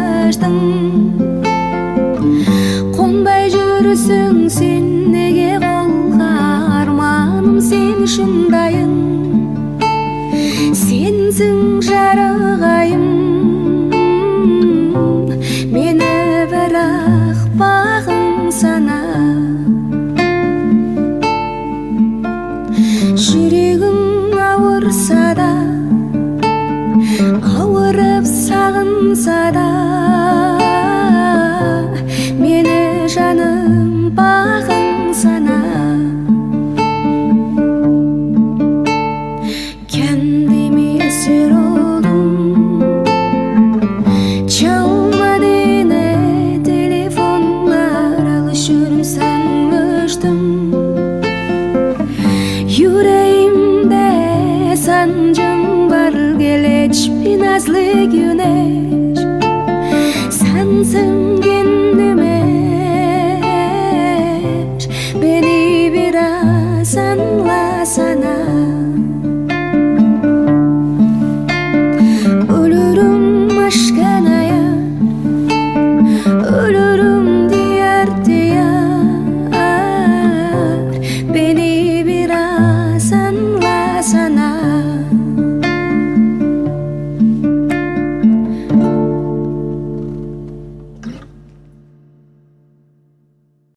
аштың. Қонбай жүрсің сен неге қолға, арманым сен шындайын. Сенсің жарығайым, мені бірақ бағым сана. Жүрегің ауырса да, ауырып сағынса да, мені жаным бағым сана. Kendimi esir oldum, çalmadı ne telefonlar, alışır sanmıştım. Yüreğimde sancım var, geleç bir nazlı güneş. Sensin